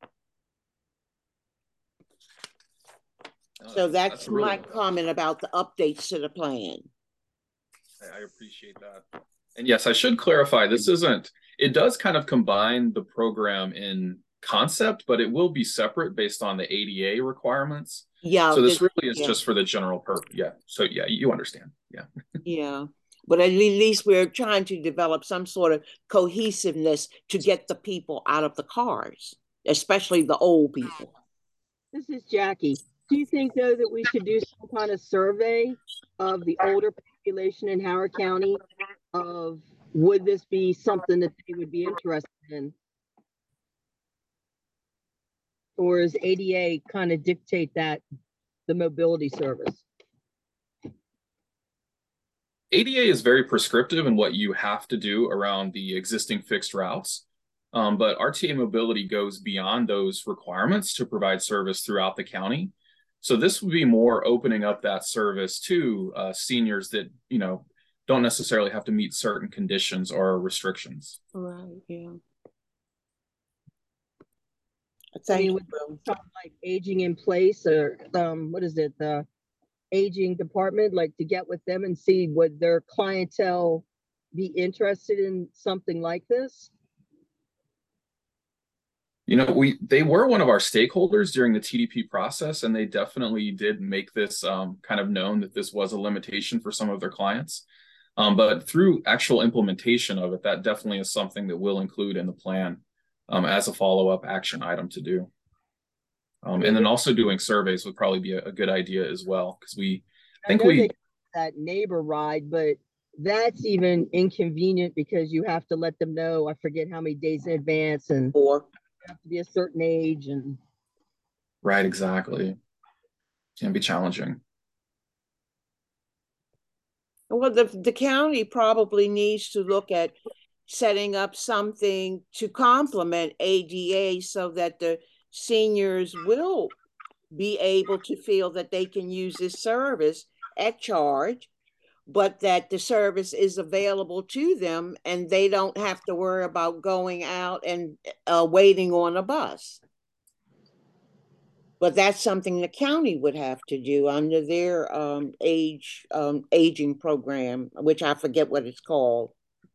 Oh, so that's, that's really my comment about the updates to the plan. I appreciate that. And yes, I should clarify, this isn't, it does kind of combine the program in concept, but it will be separate based on the A D A requirements. Yeah. So this really is yeah. just for the general purpose. Yeah. So yeah, you understand. Yeah. Yeah. But at least we're trying to develop some sort of cohesiveness to get the people out of the cars, especially the old people. This is Jackie. Do you think, though, that we should do some kind of survey of the older population in Howard County of would this be something that they would be interested in? Or does A D A kind of dictate that, the mobility service? A D A is very prescriptive in what you have to do around the existing fixed routes. Um, but R T A Mobility goes beyond those requirements to provide service throughout the county. So this would be more opening up that service to uh, seniors that, you know, don't necessarily have to meet certain conditions or restrictions. Right, yeah. I mean, with something like aging in place, or um, what is it, the aging department, like to get with them and see what their clientele be interested in something like this? You know, we they were one of our stakeholders during the T D P process, and they definitely did make this um, kind of known that this was a limitation for some of their clients. Um, but through actual implementation of it, that definitely is something that we'll include in the plan um, as a follow-up action item to do. Um, and then also doing surveys would probably be a, a good idea as well, because we I think I know we they that neighbor ride, but that's even inconvenient because you have to let them know. I forget how many days in advance, and Or you have to be a certain age, and right, exactly, can be challenging. well, the the county probably needs to look at setting up something to complement A D A so that the seniors will be able to feel that they can use this service at charge, but that the service is available to them and they don't have to worry about going out and uh, waiting on a bus. But that's something the county would have to do under their um, age um, aging program, which I forget what it's called.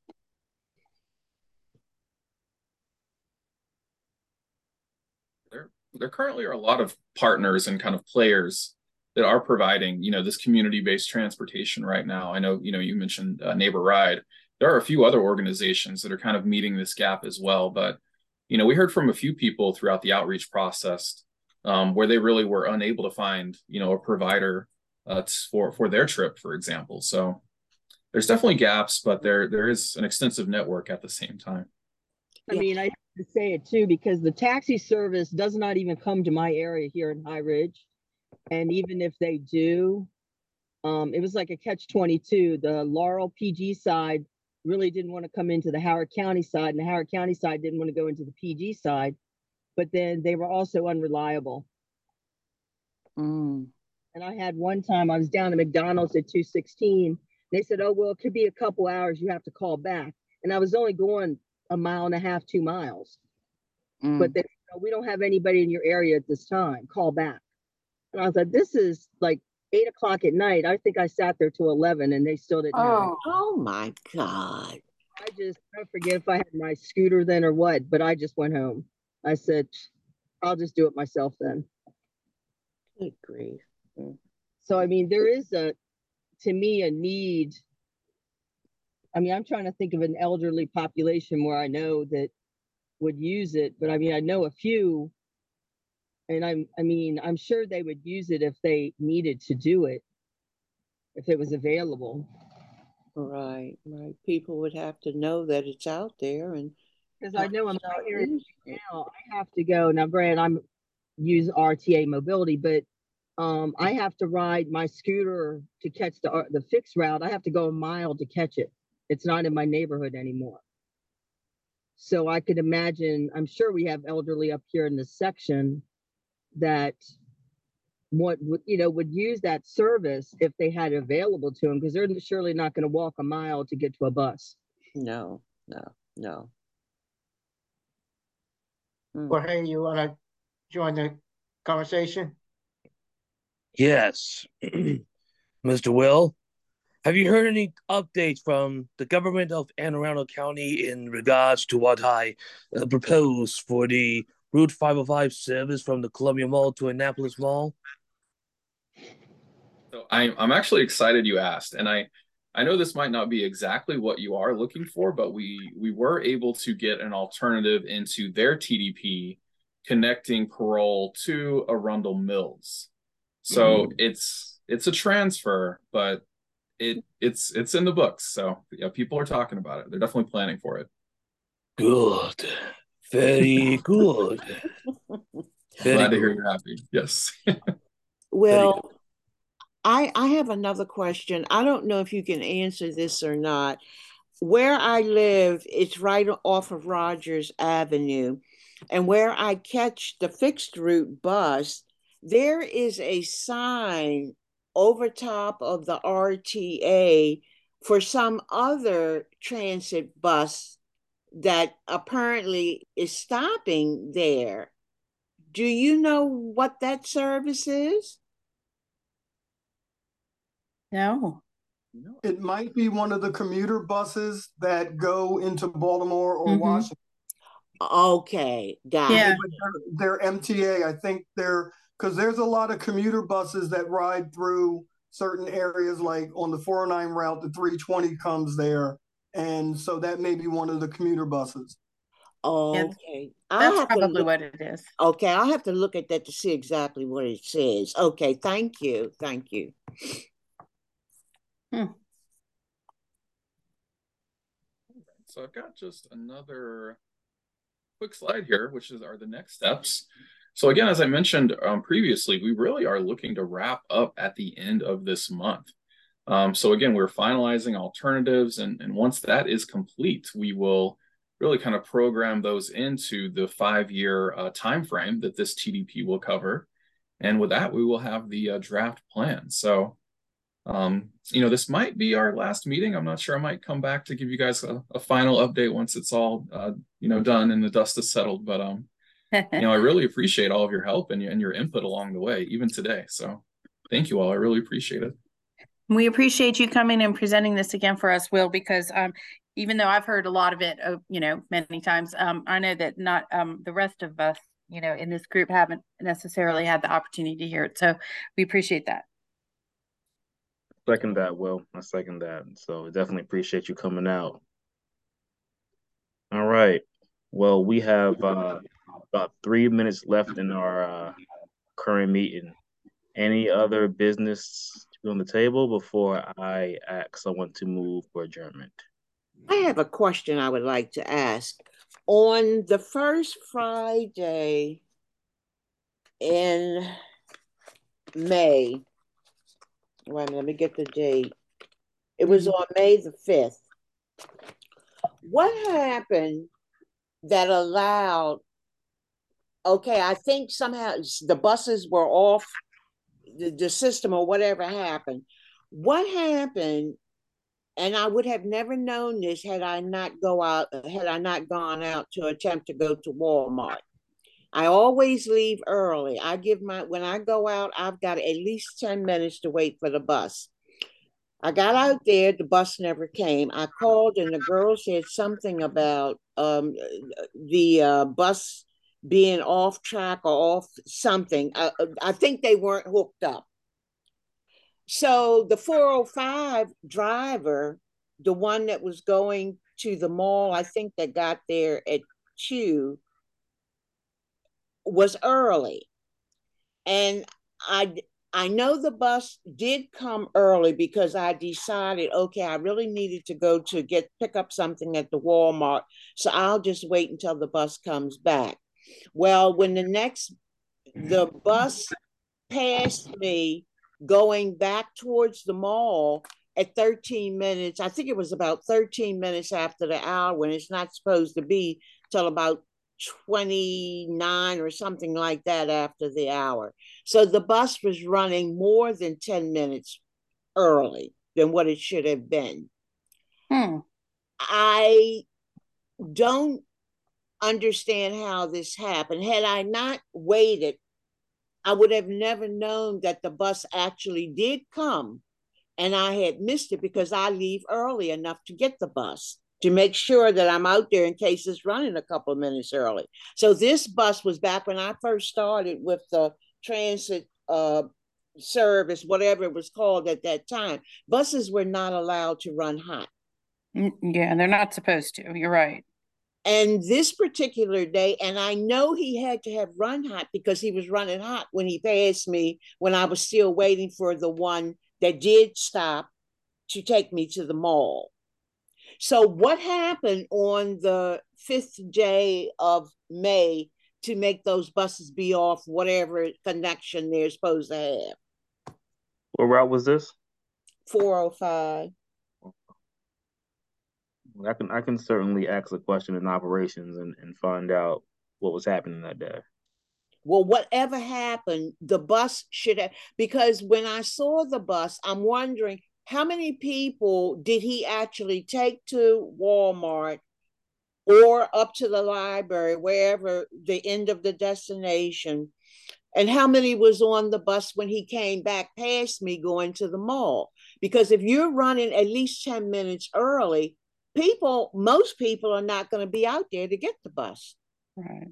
There, there currently are a lot of partners and kind of players that are providing, you know, this community-based transportation right now. I know, you know, you mentioned uh, Neighbor Ride. There are a few other organizations that are kind of meeting this gap as well. But, you know, we heard from a few people throughout the outreach process um, where they really were unable to find, you know, a provider uh, for for their trip, for example. So there's definitely gaps, but there there is an extensive network at the same time. I mean, I have to say it too, because the taxi service does not even come to my area here in High Ridge. And even if they do, um, it was like a catch twenty-two. The Laurel P G side really didn't want to come into the Howard County side, and the Howard County side didn't want to go into the P G side. But then they were also unreliable. Mm. And I had one time, I was down at McDonald's at two sixteen. They said, oh, well, it could be a couple hours. You have to call back. And I was only going a mile and a half, two miles. Mm. But they said, oh, we don't have anybody in your area at this time. Call back. And I was like, this is like eight o'clock at night. I think I sat there till eleven and they still didn't have it. Oh my God. I just, I forget if I had my scooter then or what, but I just went home. I said, I'll just do it myself then. Good grief. Mm. So, I mean, there is a, to me, a need. I mean, I'm trying to think of an elderly population where I know that would use it, but I mean, I know a few. And I'm, I mean, I'm sure they would use it if they needed to do it, if it was available. Right, right. People would have to know that it's out there, and because I know in my area now, I have to go. Now, granted, I'm use R T A mobility, but um, I have to ride my scooter to catch the the fixed route. I have to go a mile to catch it. It's not in my neighborhood anymore. So I could imagine. I'm sure we have elderly up here in this section that what would you know would use that service if they had it available to them, because they're surely not going to walk a mile to get to a bus. No, no, no. Mm. Jorge, you want to join the conversation? Yes. Mister Will, have you heard any updates from the government of Anne Arundel County in regards to what I uh, proposed for the Route five oh five service from the Columbia Mall to Annapolis Mall? So I'm, I'm actually excited you asked. And I, I know this might not be exactly what you are looking for, but we, we were able to get an alternative into their T D P connecting Parole to Arundel Mills. So mm. it's it's a transfer, but it it's it's in the books. So yeah, people are talking about it. They're definitely planning for it. Good. Very good. Very Glad good. to hear you're happy. Yes. Well, I I have another question. I don't know if you can answer this or not. Where I live, it's right off of Rogers Avenue. And where I catch the fixed route bus, there is a sign over top of the R T A for some other transit bus that apparently is stopping there. Do you know what that service is? No. It might be one of the commuter buses that go into Baltimore or mm-hmm. Washington. Okay, got yeah. it. They're, they're M T A. I think they're, because there's a lot of commuter buses that ride through certain areas, like on the four oh nine route, the three twenty comes there. And so that may be one of the commuter buses. Okay. That's probably what it is. Okay, I'll have to look at that to see exactly what it says. Okay, thank you. Thank you. Hmm. So I've got just another quick slide here, which is are the next steps. So again, as I mentioned um, previously, we really are looking to wrap up at the end of this month. Um, so again, we're finalizing alternatives, and, and once that is complete, we will really kind of program those into the five-year uh, time frame that this T D P will cover. And with that, we will have the uh, draft plan. So, um, you know, this might be our last meeting. I'm not sure. I might come back to give you guys a, a final update once it's all, uh, you know, done and the dust is settled. But, um, you know, I really appreciate all of your help and, and your input along the way, even today. So thank you all. I really appreciate it. We appreciate you coming and presenting this again for us, Will, because um, even though I've heard a lot of it, uh, you know, many times, um, I know that not um, the rest of us, you know, in this group haven't necessarily had the opportunity to hear it. So we appreciate that. Second that, Will. I second that. So definitely appreciate you coming out. All right. Well, we have uh, about three minutes left in our uh, current meeting. Any other business to be on the table before I ask someone to move for adjournment? I have a question I would like to ask. On the first Friday in May, wait a minute, let me get the date. It was on May the fifth. What happened that allowed, okay, I think somehow the buses were off the, the system or whatever happened. What happened, and I would have never known this had I not go out, had I not gone out to attempt to go to Walmart. I always leave early. I give my, when I go out, I've got at least ten minutes to wait for the bus. I got out there, the bus never came. I called and the girl said something about um, the uh, bus being off track or off something. I, I think they weren't hooked up. So the four oh five driver, the one that was going to the mall, I think that got there at two, was early. And I I know the bus did come early because I decided, okay, I really needed to go to get pick up something at the Walmart. So I'll just wait until the bus comes back. Well, when the next, the bus passed me going back towards the mall at thirteen minutes, I think it was about thirteen minutes after the hour when it's not supposed to be till about twenty-nine or something like that after the hour. So the bus was running more than ten minutes early than what it should have been. Hmm. I don't understand how this happened. Had I not waited, I would have never known that the bus actually did come, and I had missed it because I leave early enough to get the bus, to make sure that I'm out there in case it's running a couple of minutes early. So this bus was back when I first started with the transit uh, service, whatever it was called at that time. Buses were not allowed to run hot. Yeah, they're not supposed to. You're right. And this particular day, and I know he had to have run hot because he was running hot when he passed me, when I was still waiting for the one that did stop to take me to the mall. So what happened on the fifth day of May to make those buses be off whatever connection they're supposed to have? What route was this? four oh five. I can I can certainly ask a question in operations and, and find out what was happening that day. Well, whatever happened, the bus should have, because when I saw the bus, I'm wondering, how many people did he actually take to Walmart or up to the library, wherever the end of the destination? And how many was on the bus when he came back past me going to the mall? Because if you're running at least ten minutes early, people, most people are not going to be out there to get the bus. Right.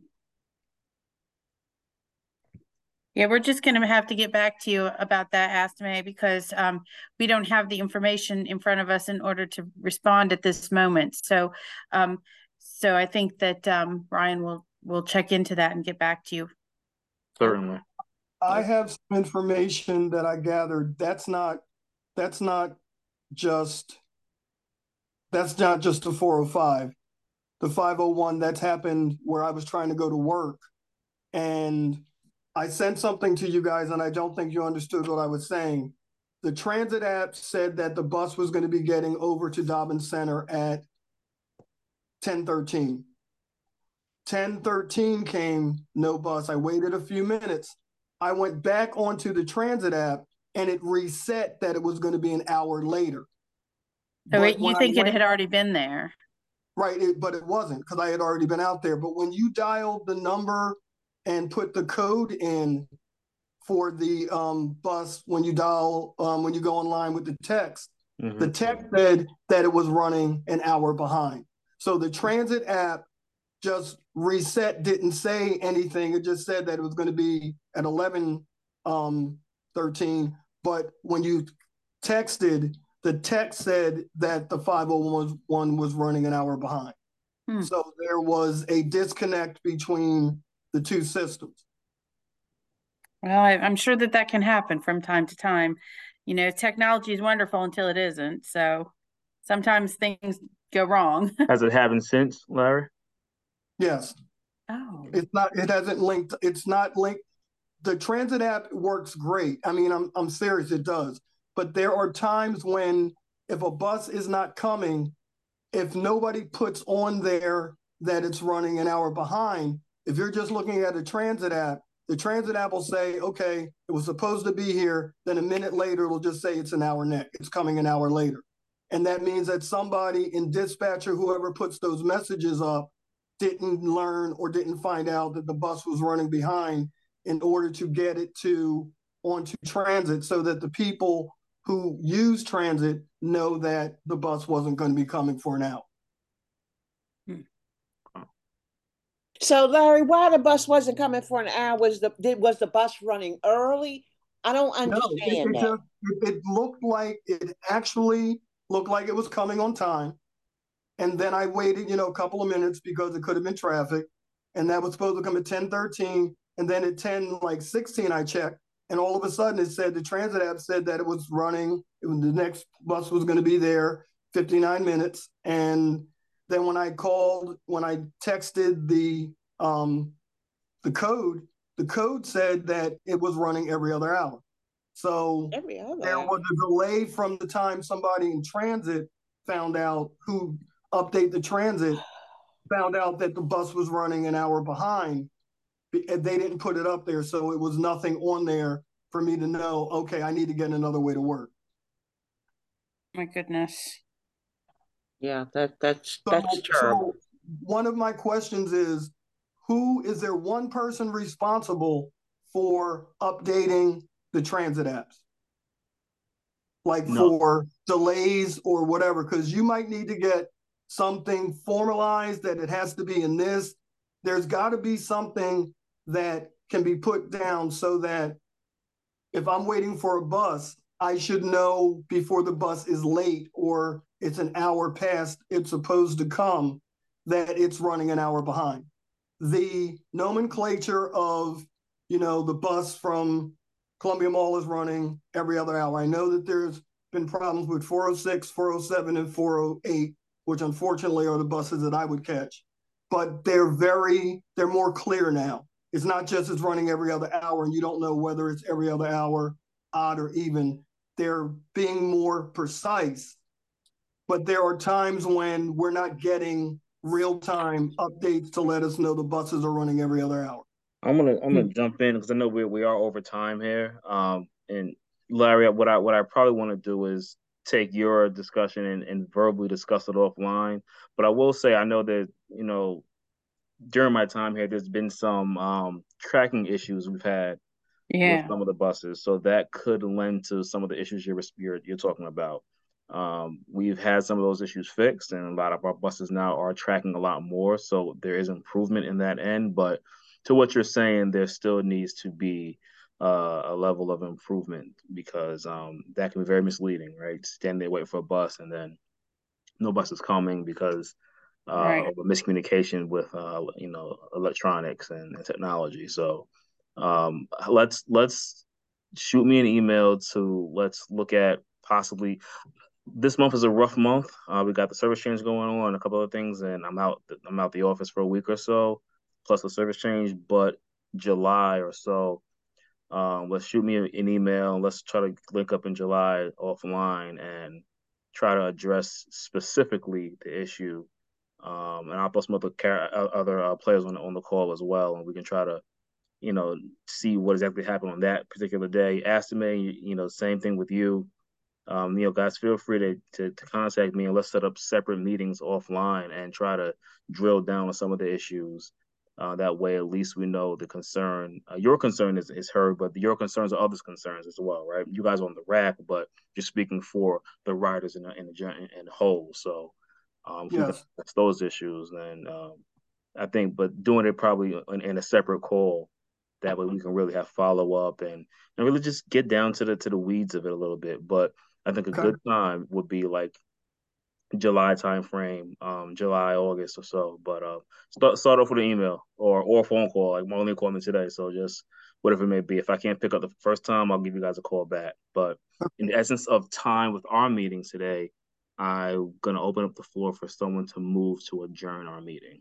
Yeah, we're just going to have to get back to you about that, Astime, because um, we don't have the information in front of us in order to respond at this moment. So, um, so I think that um, Ryan will will check into that and get back to you. Certainly. I have some information that I gathered. That's not. That's not just. That's not just the four oh five. The five oh one. That's happened where I was trying to go to work, and I sent something to you guys, and I don't think you understood what I was saying. The transit app said that the bus was going to be getting over to Dobbins Center at ten thirteen. ten thirteen came, no bus. I waited a few minutes. I went back onto the transit app, and it reset that it was going to be an hour later. So it, you think went, it had already been there? Right, it, but it wasn't, because I had already been out there. But when you dialed the number and put the code in for the um, bus, when you dial, um, when you go online with the text, mm-hmm. the text said that it was running an hour behind. So the transit app just reset, didn't say anything. It just said that it was going to be at eleven thirteen. But when you texted, the text said that the five oh one was running an hour behind. Hmm. So there was a disconnect between the two systems. Well, I, I'm sure that that can happen from time to time. You know, technology is wonderful until it isn't. So sometimes things go wrong. Has it happened since, Larry? Yes. Oh. It's not, it hasn't linked, it's not linked. The transit app works great. I mean, I'm I'm serious, it does. But there are times when if a bus is not coming, if nobody puts on there that it's running an hour behind, if you're just looking at a transit app, the transit app will say, okay, it was supposed to be here. Then a minute later, it'll just say it's an hour next. It's coming an hour later. And that means that somebody in dispatch or whoever puts those messages up didn't learn or didn't find out that the bus was running behind in order to get it to onto transit so that the people who use transit know that the bus wasn't going to be coming for an hour. So, Larry, why the bus wasn't coming for an hour? Was the did was the bus running early? I don't understand no, it, it that. Just, it, it looked like it actually looked like it was coming on time. And then I waited, you know, a couple of minutes because it could have been traffic. And that was supposed to come at ten thirteen. And then at ten, like sixteen, I checked. And all of a sudden it said, the transit app said that it was running. It was, the next bus was going to be there, fifty-nine minutes. And then when I called, when I texted the um, the code, the code said that it was running every other hour. So every other there hour. was a delay from the time somebody in transit found out, who update the transit, found out that the bus was running an hour behind. They didn't put it up there, so it was nothing on there for me to know, okay, I need to get another way to work. My goodness. Yeah, that that's So, that's terrible. so one of my questions is, who is there one person responsible for updating the transit apps? Like no. for delays or whatever, because you might need to get something formalized that it has to be in this. There's got to be something that can be put down so that if I'm waiting for a bus, I should know before the bus is late or it's an hour past it's supposed to come that it's running an hour behind. The nomenclature of, you know, the bus from Columbia Mall is running every other hour. I know that there's been problems with four oh six, four oh seven, and four oh eight, which unfortunately are the buses that I would catch. But they're very, they're more clear now. It's not just it's running every other hour and you don't know whether it's every other hour, odd or even. They're being more precise. But there are times when we're not getting real-time updates to let us know the buses are running every other hour. I'm gonna I'm gonna jump in because I know we we are over time here. Um, and Larry, what I what I probably want to do is take your discussion and, and verbally discuss it offline. But I will say I know that, you know, during my time here, there's been some um, tracking issues we've had Yeah. with some of the buses. So that could lend to some of the issues you're you're, you're talking about. Um, we've had some of those issues fixed, and a lot of our buses now are tracking a lot more. So there is improvement in that end. But to what you're saying, there still needs to be uh, a level of improvement, because um, that can be very misleading, right? Standing there waiting for a bus and then no bus is coming because uh, Right. of a miscommunication with uh, you know, electronics and, and technology. So um, let's let's shoot me an email to let's look at possibly, this month is a rough month. Uh, we got the service change going on, a couple of things, and I'm out. I'm out the office for a week or so, plus the service change. But July or so, um, let's shoot me an email. Let's try to link up in July offline and try to address specifically the issue. Um, and I'll put some other car- other uh, players on on the call as well, and we can try to, you know, see what exactly happened on that particular day. Estimate, you, you know, same thing with you. Um, you know, guys, feel free to, to to contact me, and let's set up separate meetings offline and try to drill down on some of the issues. Uh, that way, at least we know the concern. Uh, your concern is, is heard, but your concerns are others' concerns as well, right? You guys are on the rack, but you're speaking for the riders in the in the, in the whole. So, um, if we can Yes. address those issues, then um, I think, but doing it probably in, in a separate call, that way we can really have follow up and and really just get down to the to the weeds of it a little bit. But I think a Okay. good time would be like July timeframe, um, July, August or so. But uh, start start off with an email or or a phone call. Like Marlene called me today, so just whatever it may be. If I can't pick up the first time, I'll give you guys a call back. But in the essence of time with our meeting today, I'm gonna open up the floor for someone to move to adjourn our meeting.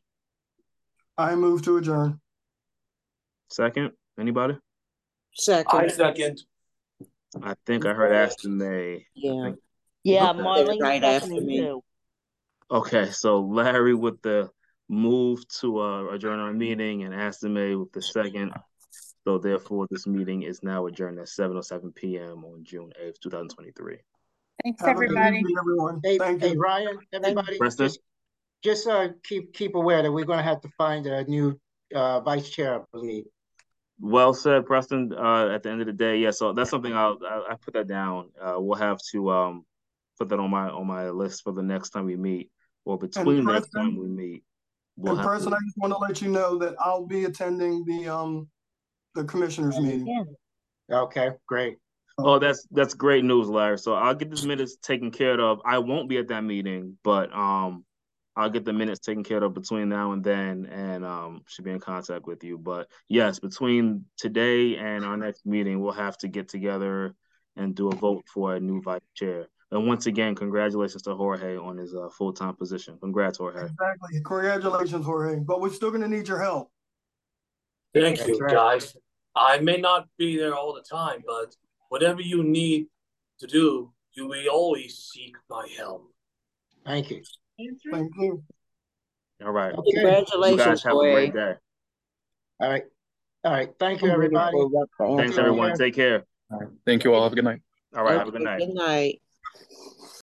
I move to adjourn. Second, anybody? Second. I second. I think I heard Aston May. I Yeah. think. Yeah, Okay. Marlene Right after seconded me. too. Okay, so Larry with the move to uh, adjourn our meeting, and Aston May with the second. So therefore, this meeting is now adjourned at seven oh seven p m on June eighth, twenty twenty-three. Thanks, Have a good everybody. evening, everyone. Hey, Thank hey, you. Ryan, everybody, Preston? just, just, uh, keep, keep aware that we're gonna have to find a new, uh, vice chair, I believe. Well said, Preston. Uh, at the end of the day, yeah. So that's something I'll I, I put that down. Uh, we'll have to um put that on my on my list for the next time we meet, or And between the next time Preston, we meet. We'll and have Preston, to. I just want to let you know that I'll be attending the, um, the commissioners meeting. Yeah. Okay, great. Oh, that's that's great news, Larry. So I'll get the minutes taken care of. I won't be at that meeting, but um, I'll get the minutes taken care of between now and then, and um, should be in contact with you. But yes, between today and our next meeting, we'll have to get together and do a vote for a new vice chair. And once again, congratulations to Jorge on his uh, full-time position. Congrats, Jorge. Exactly. Congratulations, Jorge. But we're still going to need your help. Thank That's you, right. guys. I may not be there all the time, but whatever you need to do, you will always seek my help. Thank you. Thank you. All right. Okay, You guys Congratulations, have a great Jorge. day. all right, all right, thank you, I'm ready everybody. for what the Thanks, Take everyone. care. Take care. Thank you all. Have a good night. All right. Have a Okay, good night. good night.